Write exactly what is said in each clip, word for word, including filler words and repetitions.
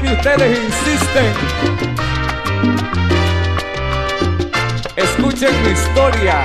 que ustedes insisten. Escuchen mi historia.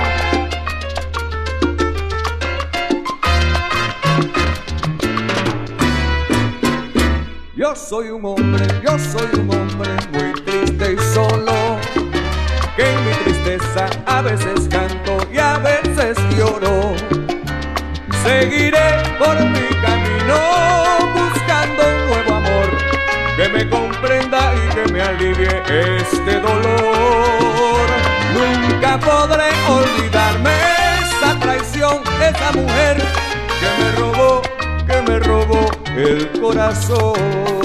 Yo soy un hombre, yo soy un hombre muy triste y solo, que en mi tristeza a veces canto y a veces lloro. Seguiré por mi camino buscando un nuevo amor que me comprenda y que me alivie este dolor. Nunca podré olvidarme esa traición, esa mujer que me robó, que me robó el corazón.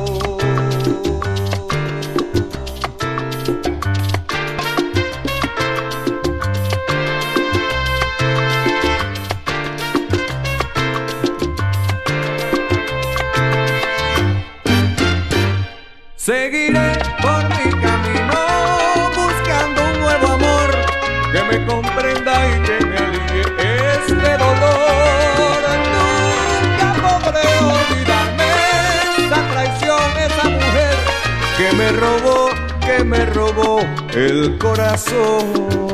Seguiré por mi camino buscando un nuevo amor que me comprenda y que me alivie este dolor. Nunca podré olvidarme esa traición, esa mujer que me robó, que me robó el corazón.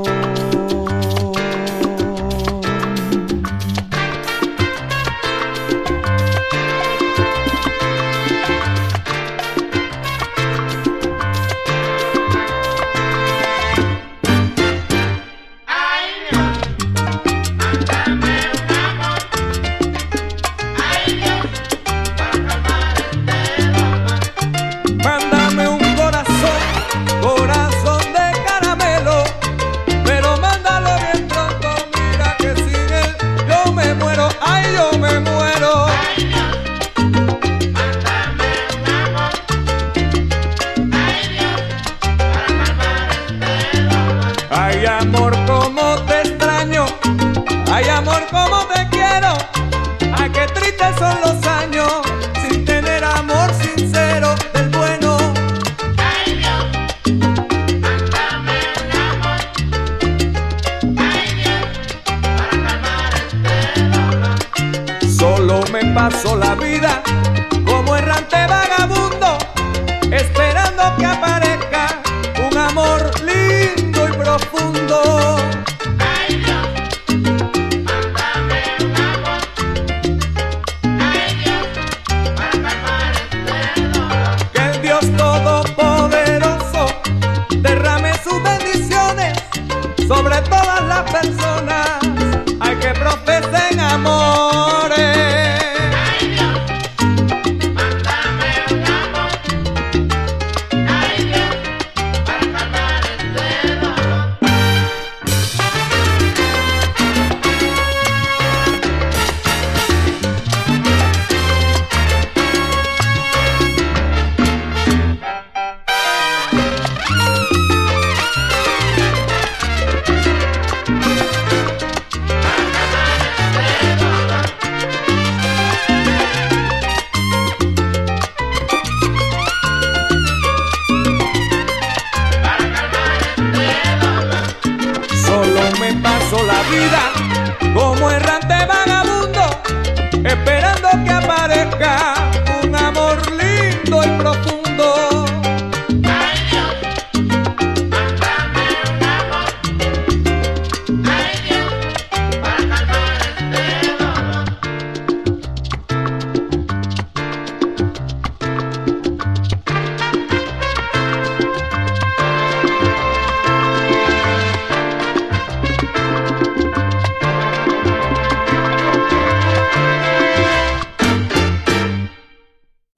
Ay, amor, cómo te extraño, ay, amor, cómo te quiero. Ay, qué tristes son los años sin tener amor sincero del bueno. Ay, Dios, mándame un amor. Ay, Dios, para calmar este dolor. Solo me paso la vida como errante vagabundo, esperando que aparezca un amor lindo y profundo. Ay, Dios, mándame un amor. Ay, Dios, para calmar este dolor. Que el Dios Todopoderoso derrame sus bendiciones sobre todas las personas, hay que profesen amores. Solo me paso la vida como errante va